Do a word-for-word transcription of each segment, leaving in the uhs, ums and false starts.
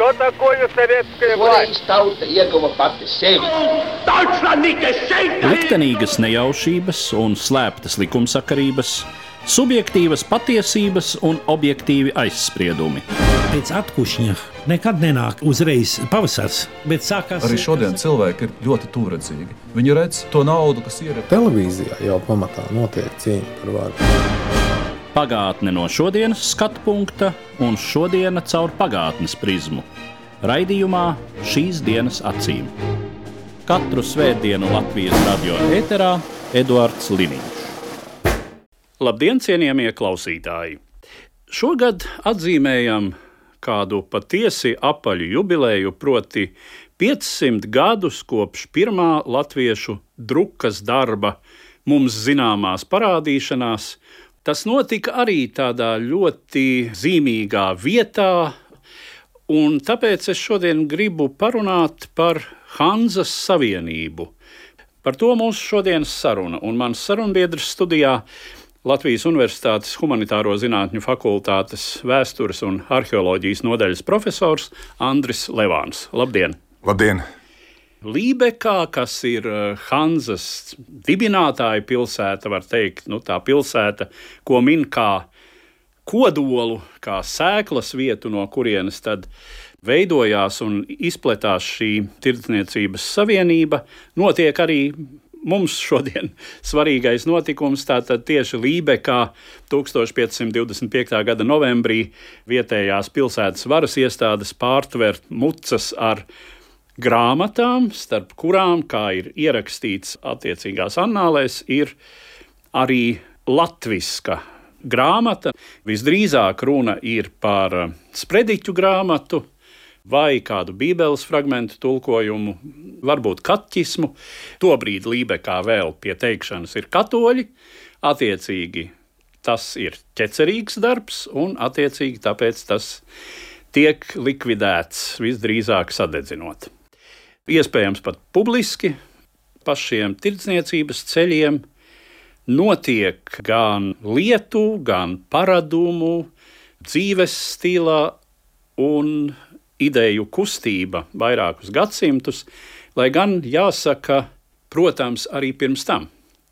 Что такое советская власть? Tauta ieguva pati sevi. Liktenīgas nejaušības un slēptas likumsakarības, subjektīvas patiesības un objektīvi aizspriedumi. Pēc atkušņa nekad nenāk uzreiz pavasars, bet sākās... Arī šodien cilvēki ir ļoti tuvredzīgi. Viņi redz to naudu, kas ir. Televīzijā jau pamatā notiek cīņa par varu. Pagātne no šodienas skatu punkta un šodiena caur pagātnes prizmu. Raidījumā Šīs dienas acīm. Katru svētdienu Latvijas radio ēterā Eduards Liniņš. Labdien, cienījamie klausītāji! Šogad atzīmējam kādu patiesi apaļu jubileju, proti piecsimt gadus kopš pirmā latviešu drukas darba mums zināmās parādīšanās. Tas notika arī tādā ļoti zīmīgā vietā, un tāpēc es šodien gribu parunāt par Hanzas Savienību. Par to mūsu šodienas saruna, un mans sarunbiedrs studijā Latvijas Universitātes Humanitāro zinātņu fakultātes vēstures un arheoloģijas nodaļas profesors Andris Levāns. Labdien! Labdien! Lībekā, kas ir Hanzas dibinātāja pilsēta, var teikt, nu, tā pilsēta, ko min kā kodolu, kā sēklas vietu, no kurienes tad veidojās un izpletās šī tirdzniecības savienība, notiek arī mums šodien svarīgais notikums, tātad tieši Lībekā tūkstoš piecsimt divdesmit piektā gada novembrī vietējās pilsētas varas iestādes pārtver mucas ar grāmatām, starp kurām, kā ir ierakstīts attiecīgās annālēs, ir arī latviska grāmata. Visdrīzāk runa ir par sprediķu grāmatu vai kādu bībeles fragmentu tulkojumu, varbūt kaķismu. Tobrīd Lībekā vēl pie teikšanas ir katoļi, attiecīgi tas ir ķecerīgs darbs un attiecīgi tāpēc tas tiek likvidēts visdrīzāk sadedzinot. Iespējams pat publiski pa šiem tirdzniecības ceļiem notiek gan lietu, gan paradumu, dzīves stilā un ideju kustība vairākus gadsimtus, lai gan jāsaka, protams, arī pirms tam.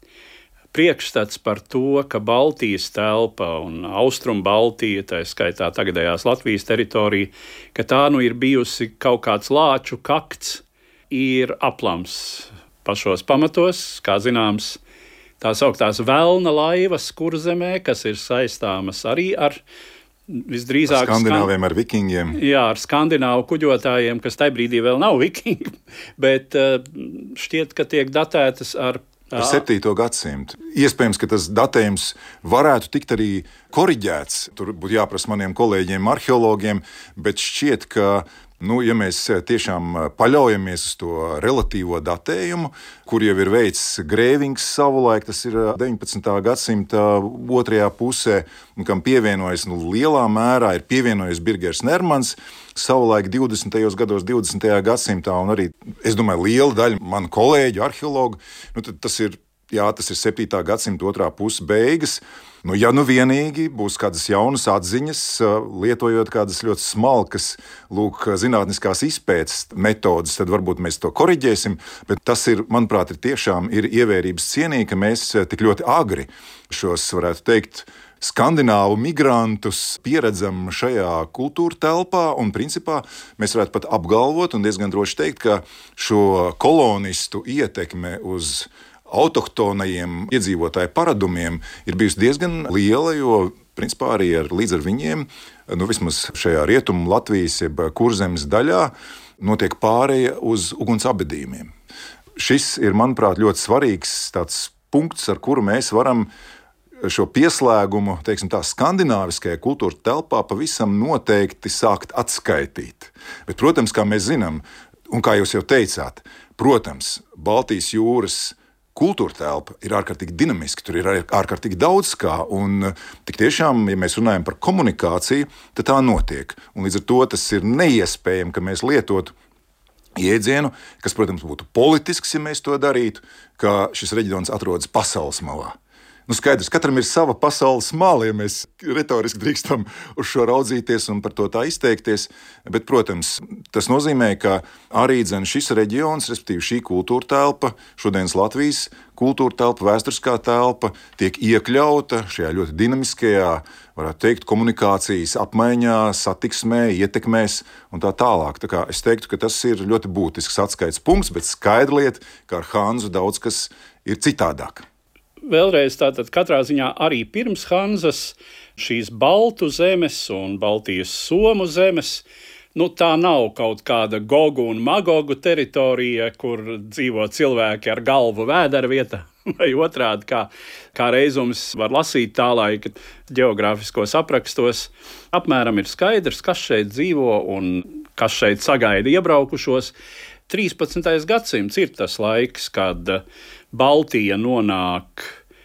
Priekšstats par to, ka Baltijas telpa un Austrum Baltija, tā skaitā tagadējās Latvijas teritorija, ka tā nu ir bijusi kaut kāds lāču kakts, ir aplams pašos pamatos, kā zināms, tā sauktās velna laivas Kurzemē, kas ir saistāmas arī ar visdrīzāk... Ar skandināviem, ar vikingiem. Jā, ar skandināvu kuģotājiem, kas tajā brīdī vēl nav vikingi, bet šķiet, ka tiek datētas ar... Ar septīto gadsimtu. Iespējams, ka tas datējums varētu tikt arī koriģēts. Tur būtu jāprasa maniem kolēģiem, arheologiem, bet šķiet, ka nu, ja mēs tiešām paļaujamies uz to relatīvo datējumu, kur jau ir veids Grēvings savulaik, tas ir deviņpadsmitā gadsimta otrajā pusē, un kam pievienojas nu, lielā mērā ir pievienojies Birgers Nermans, savulaik divdesmitajos gados, divdesmitajā gadsimtā, un arī, es domāju, liela daļa manu kolēģu, arheologu, nu, tas ir, jā, tas ir septītā gadsimta otrā puses beigas. Nu, ja nu vienīgi būs kādas jaunas atziņas, lietojot kādas ļoti smalkas, lūk, zinātniskās izpētes metodas, tad varbūt mēs to koriģēsim, bet tas ir, manuprāt, ir tiešām ir ievērības cienīgi, ka mēs tik ļoti agri šos, varētu teikt, skandināvu migrantus pieredzam šajā kultūra telpā, un principā mēs varētu pat apgalvot un diezgan droši teikt, ka šo kolonistu ietekme uz autohtonajiem iedzīvotāju paradumiem ir bijusi diezgan liela, jo principā arī ar, līdz ar viņiem, nu vismaz šajā rietumu Latvijas jeb Kurzemes daļā, notiek pāreja uz uguns abedījumiem. Šis ir, manuprāt, ļoti svarīgs tāds punkts, ar kuru mēs varam šo pieslēgumu, teiksim tā, skandināviskajā kultūra telpā pavisam noteikti sākt atskaitīt. Bet, protams, kā mēs zinām, un kā jūs jau teicāt, protams, Baltijas jūras kultūra telpa ir ārkārtīgi dinamiska, tur ir ārkārtīgi daudz kā, un tik tiešām, ja mēs runājam par komunikāciju, tad tā notiek. Un līdz ar to tas ir neiespējami, ka mēs lietotu jēdzienu, kas, protams, būtu politisks, ja mēs to darītu, ka šis reģions atrodas pasaules malā. Nu, skaidrs, katram ir sava pasaules māla, ja mēs retoriski drīkstam uz šo raudzīties un par to tā izteikties. Bet, protams, tas nozīmē, ka arī dzen šis reģions, respektīvi šī kultūra telpa, šodienas Latvijas kultūra telpa, vēsturiskā telpa, tiek iekļauta šajā ļoti dinamiskajā, varētu teikt, komunikācijas apmaiņā, satiksmē, ietekmēs un tā tālāk. Tā kā es teiktu, ka tas ir ļoti būtisks atskaites punkts, bet skaidra lieta, ka ar Hanzu daudz kas ir citādāk. Vēlreiz tātad katrā ziņā arī pirms Hanzas šīs Baltu zemes un Baltijas Somu zemes, nu tā nav kaut kāda Gogu un Magogu teritorija, kur dzīvo cilvēki ar galvu vēdera vietā, vai otrādi, kā, kā reizums var lasīt tā laika ģeogrāfiskos aprakstos. Apmēram ir skaidrs, kas šeit dzīvo un kas šeit sagaida iebraukušos. trīspadsmitais gadsimts ir tas laiks, kad Baltija nonāk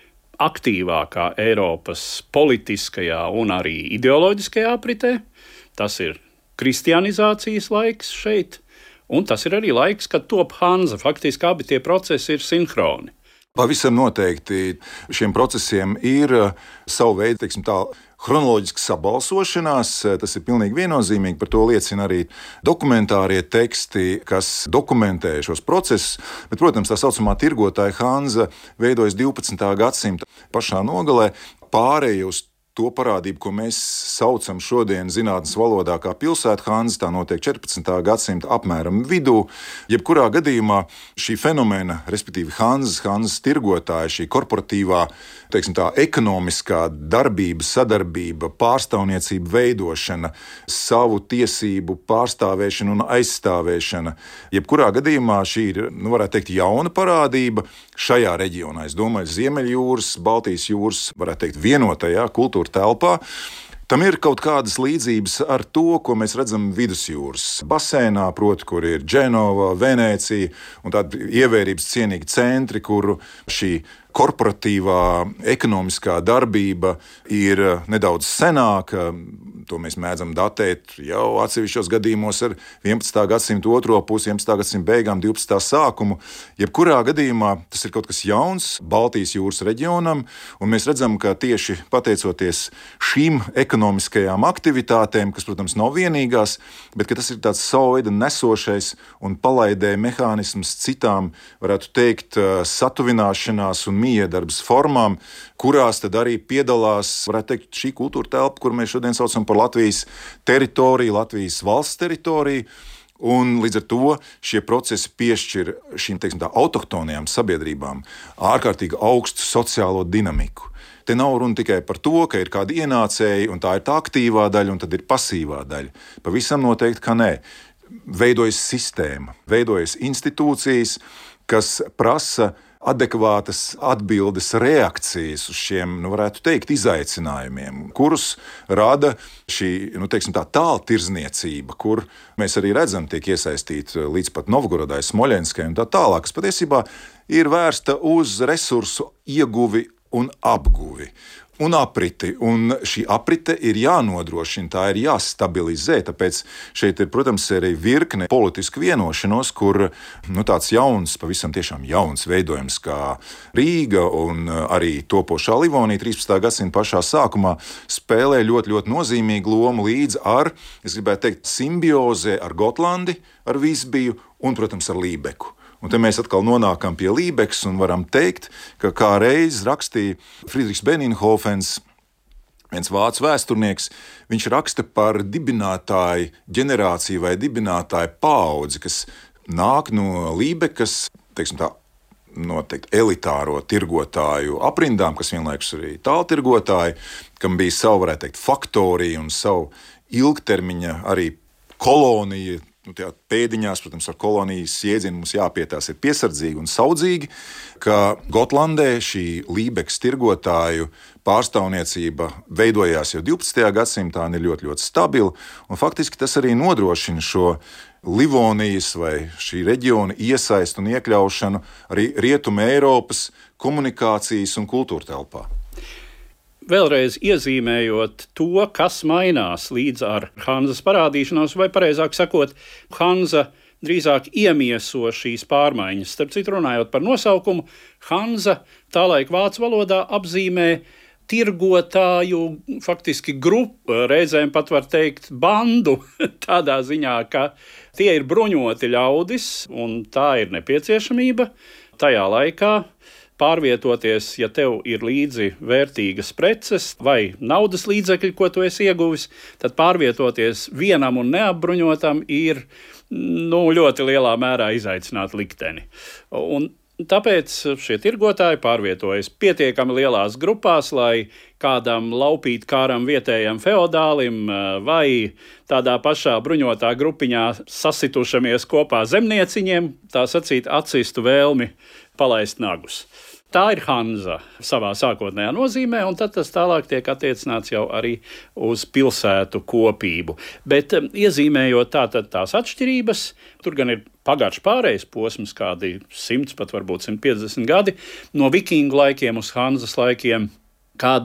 aktīvākā Eiropas politiskajā un arī ideoloģiskajā apritē. Tas ir kristianizācijas laiks šeit, un tas ir arī laiks, kad top Hanza. Faktiski abi tie procesi ir sinhroni. Pavisam noteikti šiem procesiem ir savu veidu, teiksim tā, chronoloģiska sabalsošanās. Tas ir pilnīgi viennozīmīgi, par to liecina arī dokumentārie teksti, kas dokumentē šos procesus. Bet, protams, tā saucamā tirgotāja Hanza veidojas divpadsmitā gadsimta pašā nogalē, pārēja uz to parādību, ko mēs saucam šodien zinātnes valodā kā pilsētu Hanza, tā notiek četrpadsmitā gadsimta apmēram vidū. Jebkurā gadījumā šī fenomena, respektīvi Hanzas, Hanzas tirgotāja, šī korporatīvā, teiksim tā, ekonomiskā darbība, sadarbība, pārstāvniecība veidošana, savu tiesību pārstāvēšana un aizstāvēšana. Jebkurā gadījumā šī ir, nu, varētu teikt, jauna parādība šajā reģionā. Es domāju, Ziemeļjūras, Baltijas jūras, varētu teikt, vienotajā kultūra telpā. Tam ir kaut kādas līdzības ar to, ko mēs redzam vidusjūras basēnā, proti, kur ir Dženova, Venēcija un tādi ievērības cienīgi centri, kur šī korporatīvā ekonomiskā darbība ir nedaudz senāka. To mēs mēdzam datēt jau atsevišķos gadījumos ar vienpadsmitā gadsimta otro pusi, vienpadsmitā gadsimta beigām, divpadsmitā sākumu. Jebkurā gadījumā tas ir kaut kas jauns Baltijas jūras reģionam, un mēs redzam, ka tieši pateicoties šīm ekonomiskajām aktivitātēm, kas, protams, nav vienīgās, bet ka tas ir tāds savu veidu nesošais un palaidē mehānisms citām, varētu teikt, satuvināšanās un miedarbas formām, kurās tad arī piedalās, varētu teikt, šī kultūra telpa, kur mēs šodien saucam par Latvijas teritoriju, Latvijas valsts teritoriju, un līdz ar to šie procesi piešķir šīm, teiksim tā, autohtonajām sabiedrībām ārkārtīgi augstu sociālo dinamiku. Te nav runa tikai par to, ka ir kādi ienācēji, un tā ir tā aktīvā daļa, un tad ir pasīvā daļa. Pavisam noteikti, ka nē. Veidojas sistēma, veidojas institūcijas, kas prasa adekvātas atbildes reakcijas uz šiem, nu, varētu teikt, izaicinājumiem, kurus rada šī, nu, teiksim tā, tāltirzniecība, kur mēs arī redzam, tiek iesaistīti līdz pat Novgorodai, Smoļenskai un tā tālāk, kas patiesībā ir vērsta uz resursu ieguvi un apguvi. Un apriti, un šī aprite ir jānodrošina, tā ir jāstabilizē, tāpēc šeit ir, protams, arī virkne politisku vienošanos, kur, nu, tāds jauns, pavisam tiešām jauns veidojums kā Rīga un arī topošā Livonija trīspadsmitā gadsimta pašā sākumā spēlē ļoti, ļoti nozīmīgu lomu līdz ar, es gribētu teikt, simbiozē ar Gotlandi, ar Visbiju un, protams, ar Lībeku. Un te mēs atkal nonākam pie Lībekas un varam teikt, ka kā reiz rakstīja Friedrichs Beninhofens, viens vācu vēsturnieks, viņš raksta par dibinātāju ģenerāciju vai dibinātāju paudzi, kas nāk no Lībekas, teiksim tā, noteikti elitāro tirgotāju aprindām, kas vienlaikus arī tāltirgotāji, kam bija savu, varētu teikt, faktorija un savu ilgtermiņa arī kolonija. Nu, tajā pēdiņās, protams, ar kolonijas jēdzienu mums jāpietās ir piesardzīgi un saudzīgi, ka Gotlandē šī Lībekas tirgotāju pārstāvniecība veidojās jau divpadsmitajā gadsimtā un ir ļoti, ļoti stabila, un faktiski tas arī nodrošina šo Livonijas vai šī reģiona iesaistu un iekļaušanu arī Rietuma Eiropas komunikācijas un kultūra telpā. Vēlreiz iezīmējot to, kas mainās līdz ar Hanzas parādīšanos, vai pareizāk sakot, Hanza drīzāk iemieso šīs pārmaiņas. Starp citu, runājot par nosaukumu, Hanza tālaik vācu valodā apzīmē tirgotāju faktiski grupu, reizēm pat var teikt bandu, tādā ziņā, ka tie ir bruņoti ļaudis, un tā ir nepieciešamība tajā laikā pārvietoties, ja tev ir līdzi vērtīgas preces vai naudas līdzekļi, ko tu esi ieguvis, tad pārvietoties vienam un neapbruņotam ir nu, ļoti lielā mērā izaicināt likteni. Un tāpēc šie tirgotāji pārvietojas pietiekami lielās grupās, lai kādam laupīt kāram vietējam feodālim vai tādā pašā bruņotā grupiņā sasitušamies kopā zemnieciņiem, tā sacīt, atsistu vēlmi palaist nagus. Tā ir Hanza savā sākotnējā nozīmē, un tad tas tālāk tiek attiecināts jau arī uz pilsētu kopību. Bet iezīmējot tātad tās atšķirības, tur gan ir pagarš pārējais posms, kādi simts, pat varbūt simt piecdesmit gadi, no vikingu laikiem uz Hanzas laikiem, kad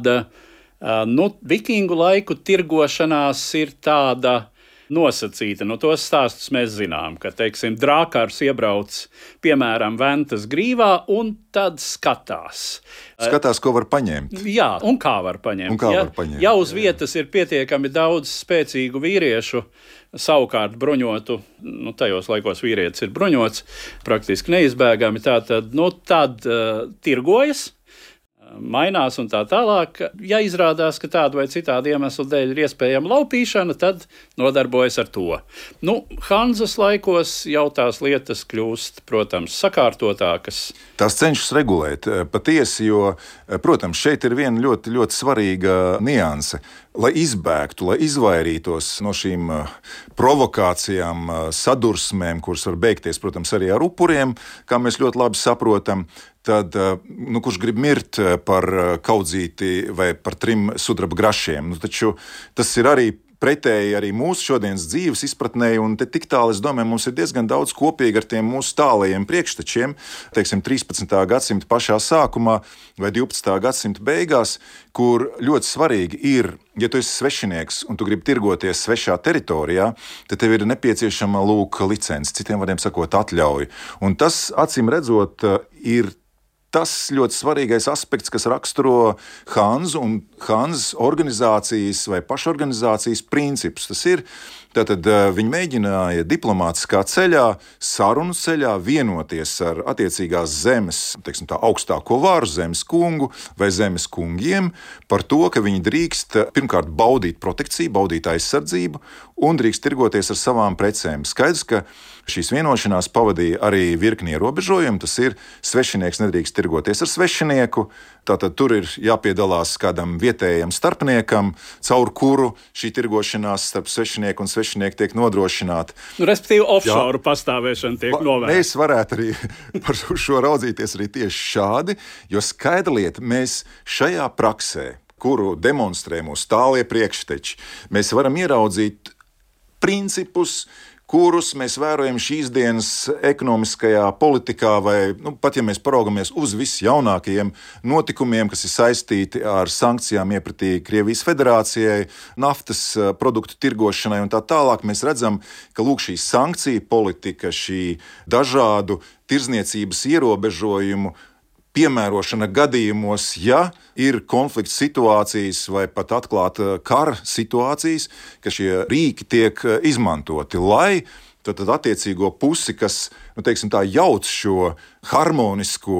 nu, vikingu laiku tirgošanās ir tāda nosacīta. Nu, tos stāstus mēs zinām, ka, teiksim, drākārs iebrauc, piemēram, Ventas grīvā un tad skatās. Skatās, ko var paņemt. Jā, un kā var paņemt. Un kā ja, var paņemt. Ja uz vietas ir pietiekami daudz spēcīgu vīriešu, savukārt bruņotu, nu, tajos laikos vīrietis ir bruņots, praktiski neizbēgami, tātad, nu, tad uh, tirgojas, mainās un tā tālāk. Ja izrādās, ka tādu vai citādu iemeslu dēļ ir iespējama laupīšana, tad nodarbojas ar to. Nu, Hanzas laikos jau tās lietas kļūst, protams, sakārtotākas. Tās cenšas regulēt patiesi, jo, protams, šeit ir viena ļoti, ļoti svarīga nianse. Lai izbēgtu, lai izvairītos no šīm provokācijām, sadursmēm, kuras var beigties, protams, arī ar upuriem, kā mēs ļoti labi saprotam, tad, nu, kurš grib mirt par kaudzīti vai par trim sudraba grašiem. Nu, taču tas ir arī pretēji arī mūsu šodienas dzīves izpratnē, un te tik tālu, es domāju, mums ir diezgan daudz kopīgi ar tiem mūsu tālajiem priekštečiem, teiksim, trīspadsmitā gadsimta pašā sākumā vai divpadsmitā gadsimta beigās, kur ļoti svarīgi ir, ja tu esi svešinieks un tu gribi tirgoties svešā teritorijā, tad tev ir nepieciešama lūk licence, citiem vārdiem sakot atļauju. Un tas, acīm redzot, ir tas ļoti svarīgais aspekts, kas raksturo Hanzu un Hanzas organizācijas vai pašorganizācijas principus. Tas ir, tātad viņi mēģināja diplomātiskā ceļā, sarunu ceļā vienoties ar attiecīgās zemes, teiksim tā, augstāko varu, zemes kungu vai zemes kungiem par to, ka viņi drīkst pirmkārt baudīt protekciju, baudīt aizsardzību un drīkst tirgoties ar savām precēm. Skaidrs, ka šīs vienošanās pavadīja arī virkni ierobežojumu. Tas ir, svešinieks nedrīkst tirgoties ar svešinieku, tātad tur ir jāpiedalās kādam vietējam starpniekam, caur kuru šī tirgošanās starp svešinieku un svešinieku tiek nodrošināta. Nu, respektīvi, offshore pastāvēšana tiek novērsta. Mēs varētu arī par šo raudzīties arī tieši šādi, jo skaidra lieta, mēs šajā praksē, kuru demonstrē mūsu tālie priekšteči, mēs varam ieraudzīt principus, kurus mēs vērojam šīs dienas ekonomiskajā politikā, vai nu, pat ja mēs paraugamies uz visjaunākajiem notikumiem, kas ir saistīti ar sankcijām iepratī Krievijas federācijai, naftas produktu tirgošanai un tā tālāk, mēs redzam, ka lūk šī sankcija politika, šī dažādu tirzniecības ierobežojumu piemērošana gadījumos, ja ir konflikts situācijas vai pat atklāta kara situācijas, ka šie rīki tiek izmantoti, lai tad, tad attiecīgo pusi, kas, nu, teiksim tā, jauc šo harmonisko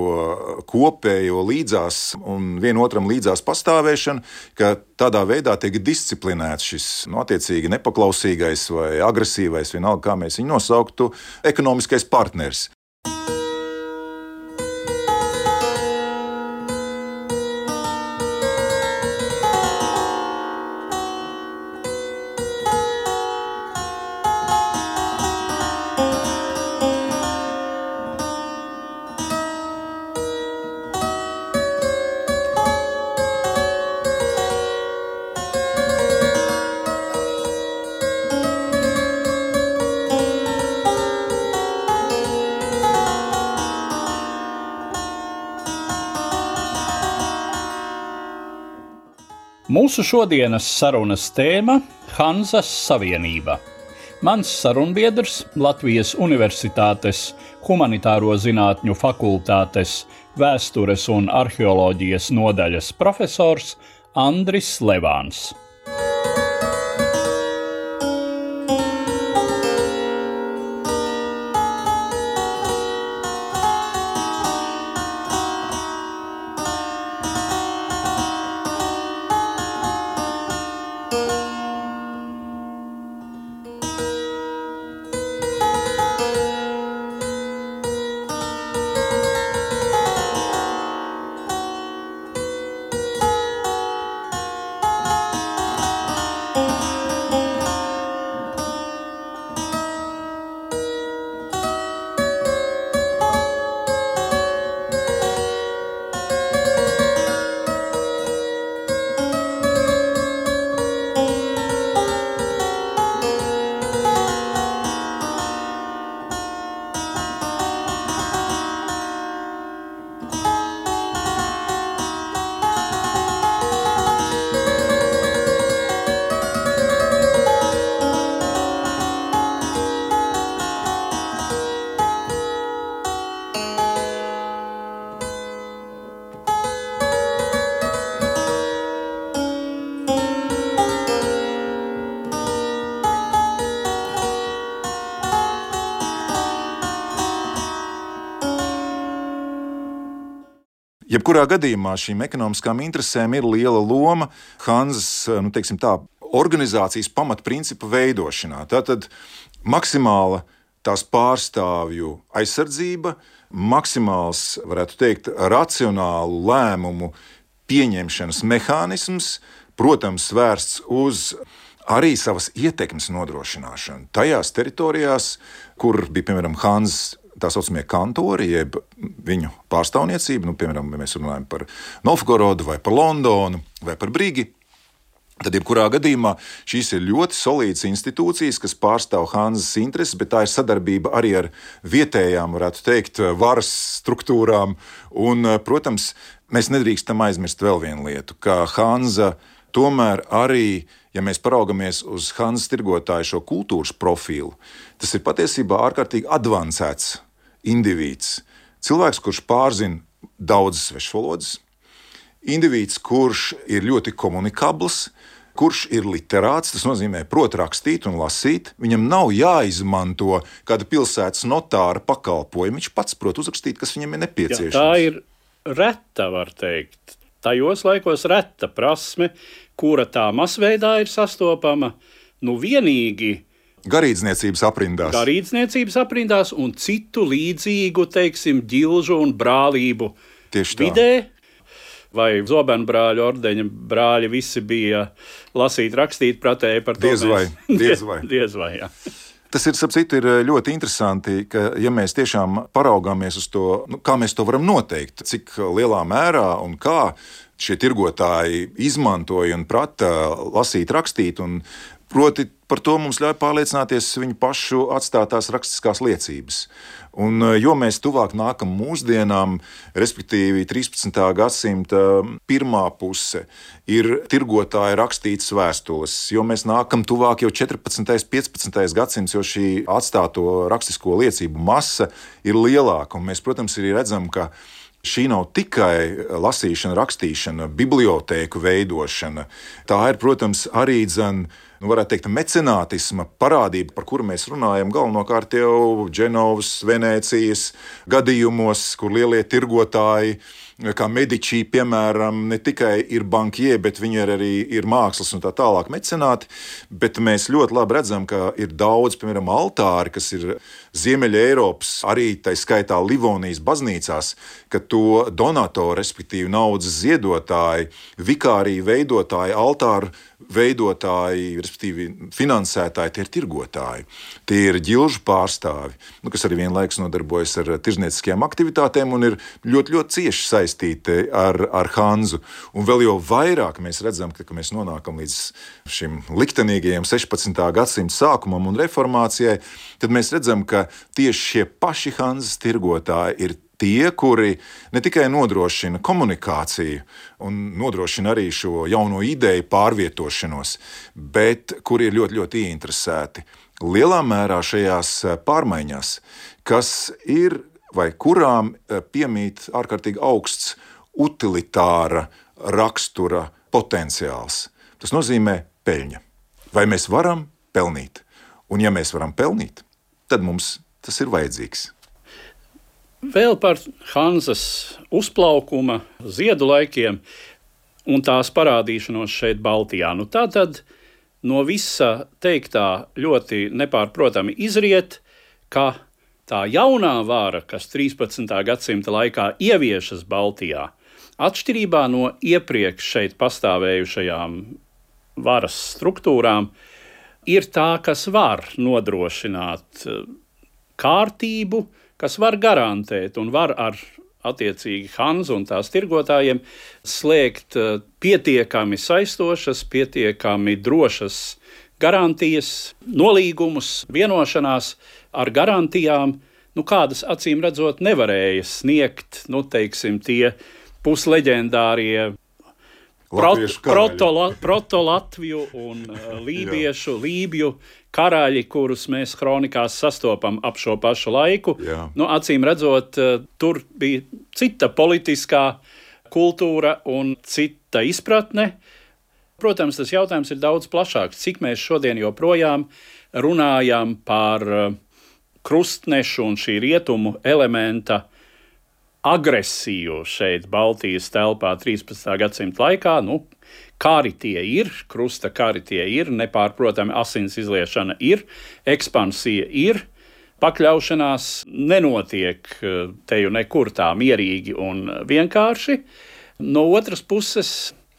kopējo līdzās un vienotram līdzās pastāvēšanu, ka tādā veidā tiek disciplinēts šis, nu, attiecīgi nepaklausīgais vai agresīvais, vienalga, kā mēs viņu nosauktu, ekonomiskais partners. Mūsu šodienas sarunas tēma – Hanzas savienība. Mans sarunbiedrs, Latvijas Universitātes Humanitāro zinātņu fakultātes vēstures un arheoloģijas nodaļas profesors Andris Levāns. Jebkurā gadījumā šīm ekonomiskām interesēm ir liela loma Hanzas, nu, teiksim tā, organizācijas pamatprincipu veidošanā. Tātad maksimāla tās pārstāvju aizsardzība, maksimāls, varētu teikt, racionālu lēmumu pieņemšanas mehānisms, protams, vērsts uz arī savas ietekmes nodrošināšanu tajās teritorijās, kur bija, piemēram, Hanzas tā saucamie kantori, jeb viņu pārstāvniecība, nu, piemēram, ja mēs runājam par Novgorodu vai par Londonu vai par Brigi, tad jebkurā gadījumā šīs ir ļoti solīdas institūcijas, kas pārstāv Hanzas intereses, bet tā ir sadarbība arī ar vietējām, varētu teikt, varas struktūrām. Un, protams, mēs nedrīkstam aizmirst vēl vienu lietu, ka Hanza tomēr arī, ja mēs paraugamies uz Hanzas tirgotāju šo kultūras profilu, tas ir patiesībā ārkārtīgi advancēts indivīds. Cilvēks, kurš pārzina daudzas svešvalodas, indivīds, kurš ir ļoti komunikabls, kurš ir literāts, tas nozīmē prot rakstīt un lasīt. Viņam nav jāizmanto kāda pilsētas notāra pakalpojuma, viņš pats prot uzrakstīt, kas viņam ir nepieciešams. Jā, tā ir reta, var teikt. Tajos laikos reta prasme, kura tā masveidā ir sastopama, nu vienīgi garīdzniecības aprindās. Garīdzniecības aprindās un citu līdzīgu, teiksim, ģilžu un brālību vidē. Vai Zobenbrāļu ordeņa brāļi visi bija lasīt, rakstīt, pratēji par to. Diez vai, diez vai. Diez vai, jā. Tas ir, starp citu, ir ļoti interesanti, ka, ja mēs tiešām paraugāmies uz to, nu, kā mēs to varam noteikt, cik lielā mērā un kā šie tirgotāji izmantoja un prata lasīt, rakstīt, un proti par to mums ļauj pārliecināties viņu pašu atstātās rakstiskās liecības. Un, jo mēs tuvāk nākam mūsdienām, respektīvi trīspadsmitā gadsimta pirmā puse, ir tirgotāji rakstītas vēstules, jo mēs nākam tuvāk jau četrpadsmitais, piecpadsmitais gadsimts, jo šī atstāto rakstisko liecību masa ir lielāka. Un mēs, protams, arī redzam, ka šī nav tikai lasīšana, rakstīšana, bibliotēku veidošana. Tā ir, protams, arī dzen, nu, varētu teikt, mecenātisma parādība, par kuru mēs runājam galvenokārt jau Dženovas, Venēcijas gadījumos, kur lielie tirgotāji, kā Medici, piemēram, ne tikai ir bankie, bet viņi ir arī ir mākslas un tā tālāk mecenāti, bet mēs ļoti labi redzam, ka ir daudz, piemēram, altāri, kas ir Ziemeļa Eiropas, arī tai skaitā Livonijas baznīcās, ka to donatori, respektīvi naudas ziedotāji, vikāriju veidotāji, altāru veidotāji, respektīvi finansētāji, tie ir tirgotāji. Tie ir ģilžu pārstāvi, nu, kas arī vienlaikus nodarbojas ar tirznieciskajām aktivitātēm un ir ļoti, ļoti cieši saistīti ar, ar Hanzu. Un vēl jau vairāk mēs redzam, ka, ka mēs nonākam līdz šim liktenīgajam sešpadsmitā gadsimta sākumam un reformācijai, tad mēs redzam, ka tieši šie paši Hanzas tirgotāji ir tie, kuri ne tikai nodrošina komunikāciju un nodrošina arī šo jauno ideju pārvietošanos, bet kuri ir ļoti, ļoti ieinteresēti lielā mērā šajās pārmaiņās, kas ir vai kurām piemīt ārkārtīgi augsts utilitāra rakstura potenciāls. Tas nozīmē peļņa. Vai mēs varam pelnīt? Un ja mēs varam pelnīt, tad mums tas ir vajadzīgs. Vēl par Hanzas uzplaukuma ziedu laikiem un tās parādīšanos šeit Baltijā. Nu, tātad no visa teiktā ļoti nepārprotami izriet, ka tā jaunā vara, kas trīspadsmitā gadsimta laikā ieviešas Baltijā, atšķirībā no iepriekš šeit pastāvējušajām varas struktūrām, ir tā, kas var nodrošināt kārtību, kas var garantēt un var ar attiecīgi Hanzu un tās tirgotājiem slēgt pietiekami saistošas, pietiekami drošas garantijas, nolīgumus, vienošanās ar garantijām, nu, kādas acīm redzot nevarēja sniegt, nu, teiksim, tie pusleģendārie proto-Latviju un uh, lībiešu, lībju karaļi, kurus mēs kronikās sastopam ap šo pašu laiku. Jā. Nu, acīm redzot, uh, tur bija cita politiskā kultūra un cita izpratne. Protams, tas jautājums ir daudz plašāks. Cik mēs šodien joprojām runājam par uh, krustnešu un šī rietumu elementa agresiju šeit Baltijas telpā trīspadsmitā gadsimta laikā, nu, kari tie ir, krusta kari tie ir, nepārprotami asins izliešana ir, ekspansija ir, pakļaušanās nenotiek teju nekur tā mierīgi un vienkārši. No otras puses,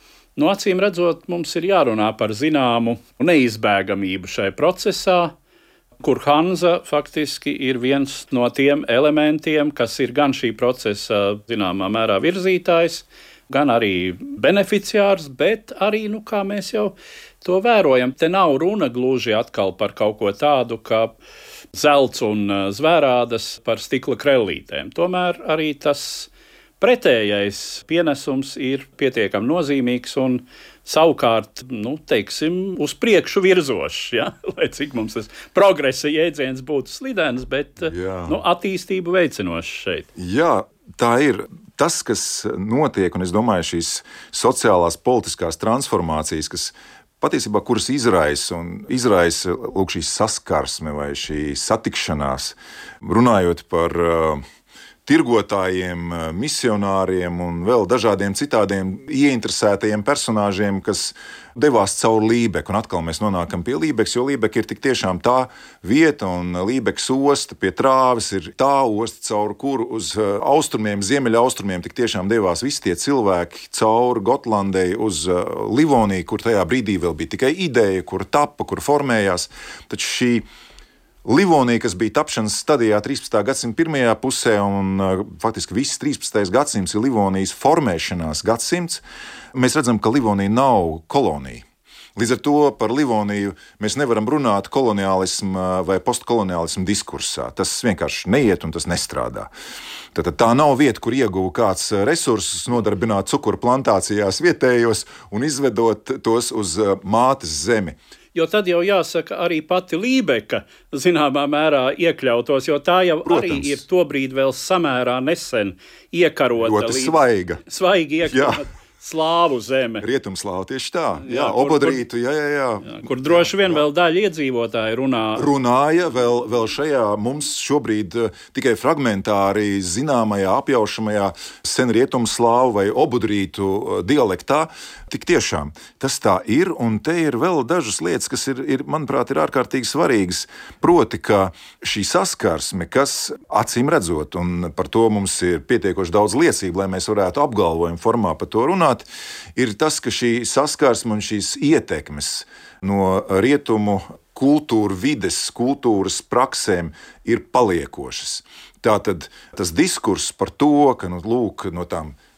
no acīm redzot, mums ir jārunā par zināmu neizbēgamību šai procesā, kur Hanza faktiski ir viens no tiem elementiem, kas ir gan šī procesa zināmā mērā virzītājs, gan arī beneficiārs, bet arī, nu, kā mēs jau to vērojam, te nav runa gluži atkal par kaut ko tādu, kā zelts un zvērādas par stikla krellītēm. Tomēr arī tas pretējais pienesums ir pietiekami nozīmīgs un savukārt, nu, teiksim, uz priekšu virzošs, ja? Lai cik mums tas progresa jēdziens būtu slidens, bet nu, attīstību veicinošs šeit. Jā, tā ir. Tas, kas notiek, un es domāju, šīs sociālās politiskās transformācijas, kas patiesībā kuras izraisa un izraisa lūk, šī saskarsme vai šī satikšanās, runājot par uh, tirgotājiem, misionāriem un vēl dažādiem citādiem ieinteresētajiem personāžiem, kas devās caur Lībeku. Un atkal mēs nonākam pie Lībeks, jo Lībeka ir tik tiešām tā vieta, un Lībekas osta pie Trāves ir tā osta, caur kuru uz austrumiem, ziemeļa austrumiem tik tiešām devās visi tie cilvēki cauri Gotlandei uz Livoniju, kur tajā brīdī vēl bija tikai ideja, kur tapa, kur formējās. Taču šī Livonija, kas bija tapšanas stadijā trīspadsmitā gadsimta pirmajā pusē, un uh, faktiski viss trīspadsmitais gadsimts ir Livonijas formēšanās gadsimts, mēs redzam, ka Livonija nav kolonija. Līdz ar to par Livoniju mēs nevaram runāt koloniālismu vai postkoloniālismu diskursā. Tas vienkārši neiet un tas nestrādā. Tātad tā nav vieta, kur ieguva kāds resursus, nodarbināt cukuru plantācijās vietējos un izvedot tos uz mātes zemi. Jo tad jau jāsaka, arī pati Lībeka zināmā mērā iekļautos, jo tā jau Protams. Arī ir tobrīd vēl samērā nesen iekarota. Ļoti svaiga. Svaigi iekarota. Slāvu zeme. Rietumslāvu, tieši tā. Jā, jā obodrītu, jā, jā, jā. jā. Kur droši vien jā. Vēl daļa iedzīvotāji runā. Runāja vēl, vēl šajā mums šobrīd tikai fragmentāri zināmajā, apjaušamajā sen rietumslāvu vai obodrītu dialektā. Tik tiešām tas tā ir, un te ir vēl dažas lietas, kas ir, ir manuprāt, ir ārkārtīgi svarīgas. Proti, ka šī saskarsme, kas acīm redzot, un par to mums ir pietiekoši daudz liecību, lai mēs varētu apgalvojumu formā par to runāt, ir tas, ka šī saskarsme un šīs ietekmes no rietumu kultūra vides, kultūras praksēm ir paliekošas. Tātad tas diskurss par to, ka nu, lūk, no tām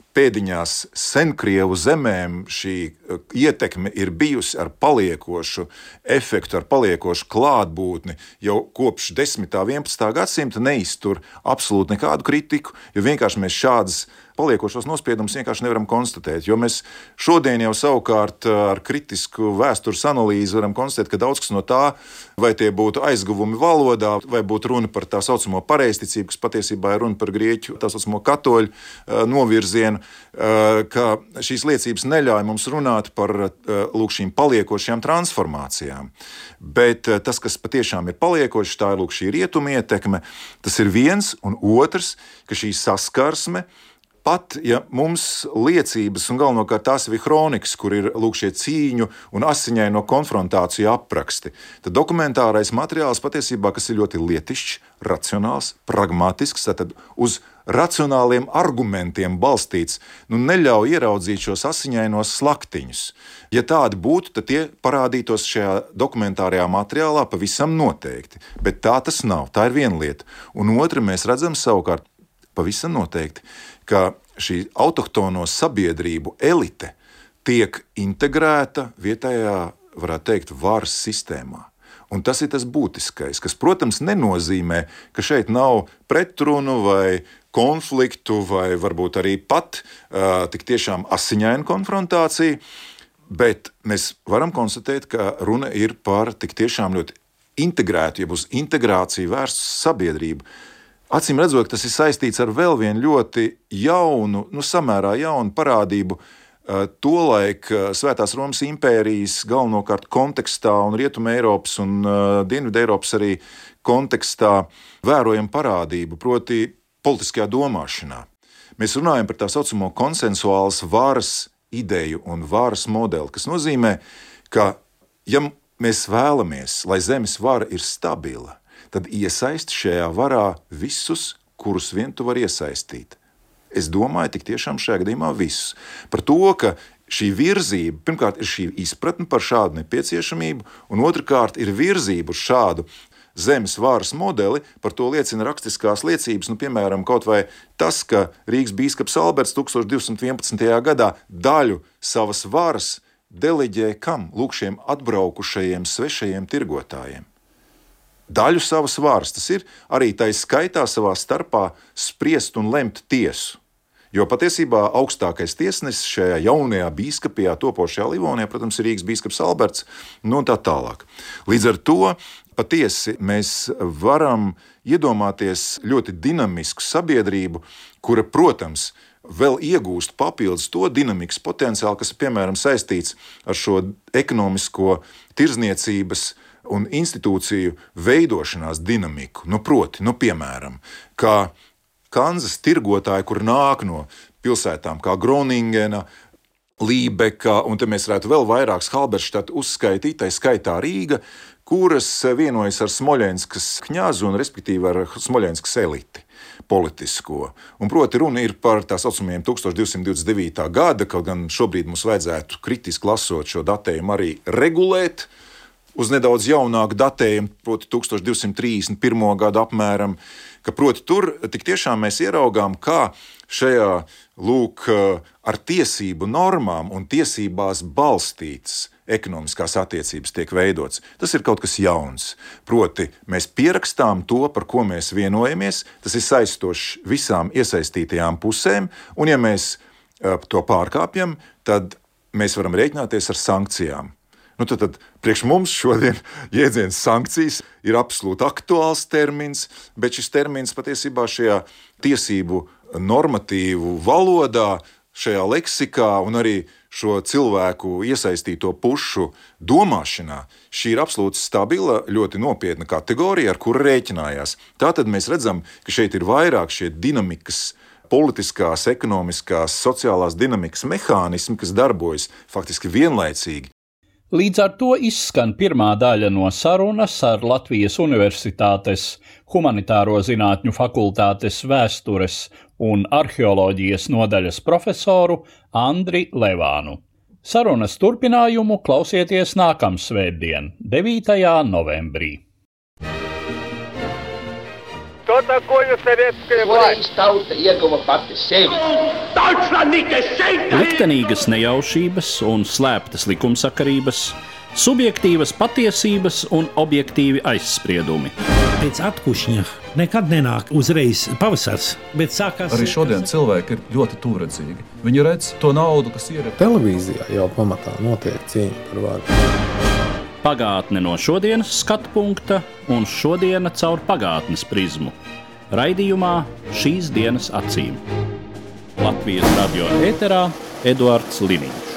pēdiņās senkrievu zemēm šī ietekme ir bijusi ar paliekošu efektu, ar paliekošu klātbūtni jau kopš desmitā, vienpadsmitā gadsimta neiztur absolūti nekādu kritiku, jo vienkārši mēs šādas paliekošos nospiedumus vienkārši nevaram konstatēt, jo mēs šodien jau savukārt ar kritisku vēstures analīzi varam konstatēt, ka daudz kas no tā, vai tie būtu aizguvumi valodā, vai būtu runa par tā saucamo pareizticību, kas patiesībā ir runa par grieķu, tā saucamo katoļu novirzienu, ka šīs liecības neļauj mums runāt par lūk, šīm paliekošajām transformācijām. Bet tas, kas patiešām ir paliekoši, tā ir lūk, šī rietuma ietekme, tas ir viens, un otrs, ka šī saskarsme, pat ja mums liecības, un galvenokārt tās ir kronikas, kur ir lūk, šie cīņu un asiņaino konfrontāciju apraksti, tad dokumentārais materiāls patiesībā, kas ir ļoti lietišķs, racionāls, pragmatisks, tad uz racionāliem argumentiem balstīts, nu neļauj ieraudzīt šos asiņainos slaktiņus. Ja tādi būtu, tad tie parādītos šajā dokumentārajā materiālā pavisam noteikti, bet tā tas nav, tā ir viena lieta. Un otra, mēs redzam savukārt pavisam noteikti, ka šī autohtono sabiedrību elite tiek integrēta vietējā, varētu teikt, varas sistēmā. Un tas ir tas būtiskais, kas, protams, nenozīmē, ka šeit nav pretrunu vai konfliktu vai varbūt arī pat uh, tik tiešām asiņaina konfrontācija, bet mēs varam konstatēt, ka runa ir par tik tiešām ļoti integrētu, jeb uz integrāciju vērstu sabiedrību. Acīm redzot, tas ir saistīts ar vēl vienu ļoti jaunu, nu samērā jaunu parādību, tolaik Svētās Romas impērijas galvenokārt kontekstā un Rietuma Eiropas un Dienvidu Eiropas arī kontekstā vērojam parādību, proti politiskajā domāšanā. Mēs runājam par tā saucamo konsensuālas varas ideju un varas modeli, kas nozīmē, ka ja mēs vēlamies, lai zemes vara ir stabila, tad iesaisti šajā varā visus, kurus vien tu vari iesaistīt. Es domāju, tik tiešām šajā gadījumā visus. Par to, ka šī virzība, pirmkārt, ir šī izpratne par šādu nepieciešamību, un otrkārt ir virzība uz šādu zemes varas modeli, par to liecina rakstiskās liecības, nu, piemēram, kaut vai tas, ka Rīgas bīskaps Alberts tūkstoš divsimt vienpadsmitajā gadā daļu savas varas deleģē kam? Lūk, šiem atbraukušajiem svešajiem tirgotājiem. Daļu savas varas, tas ir arī tai skaitā savā starpā spriest un lemt tiesu. Jo patiesībā augstākais tiesnesis šajā jaunajā bīskapijā, topošajā Livonijā, protams, ir Rīgas bīskaps Alberts, nu un tā tālāk. Līdz ar to patiesi mēs varam iedomāties ļoti dinamisku sabiedrību, kura, protams, vēl iegūst papildus to dinamikas potenciālu, kas ir, piemēram, saistīts ar šo ekonomisko tirzniecības un institūciju veidošanās dinamiku. Nu, proti, nu, piemēram, kā Kanzas tirgotāji, kur nāk no pilsētām kā Groningena, Lībeka, un te mēs varētu vēl vairākas Halberštatu uzskaitīt, tai skaitā Rīga, kuras vienojas ar Smoļenskas kņazu un respektīvi ar Smoļenskas eliti politisko. Un proti runa ir par tā saucamajiem tūkstoš divsimt divdesmit devītā gada, kaut gan šobrīd mums vajadzētu kritiski lasot šo datējumu arī regulēt, uz nedaudz jaunāku datējumu, proti tūkstoš divsimt trīsdesmit pirmo gadu apmēram, ka proti tur tik tiešām mēs ieraugām, kā šajā, lūk, ar tiesību normām un tiesībās balstītas ekonomiskās attiecības tiek veidots. Tas ir kaut kas jauns. Proti, mēs pierakstām to, par ko mēs vienojamies, tas ir saistošs visām iesaistītajām pusēm, un ja mēs to pārkāpjam, tad mēs varam rēķināties ar sankcijām. Nu, tad, tad priekš mums šodien jēdziens sankcijas ir absolūti aktuāls termins, bet šis termins patiesībā šajā tiesību normatīvu valodā, šajā leksikā un arī šo cilvēku iesaistīto pušu domāšanā, šī ir absolūti stabila, ļoti nopietna kategorija, ar kuru rēķinājās. Tātad mēs redzam, ka šeit ir vairāk šie dinamikas, politiskās, ekonomiskās, sociālās dinamikas mehānismi, kas darbojas faktiski vienlaicīgi. Līdz ar to izskan pirmā daļa no sarunas ar Latvijas Universitātes Humanitāro zinātņu fakultātes vēstures un arheoloģijas nodaļas profesoru Andri Levānu. Sarunas turpinājumu klausieties nākamsvētdien, devītajā novembrī. To Что такое советская власть? Toreiz tauta ieguva pati sevi. Liktenīgas nejaušības un slēptas likumsakarības, subjektīvas patiesības un objektīvi aizspriedumi. Pēc atkušņa nekad nenāk uzreiz pavasars, bet sākās... Arī šodien cilvēki ir ļoti tūredzīgi. Viņi redz to naudu, kas ir. Televīzijā jau pamatā notiek cīņa par varu. Pagātne no šodienas skatu punkta un šodiena caur pagātnes prizmu. Raidījumā Šīs dienas acīm. Latvijas radio ēterā Eduards Liniņš.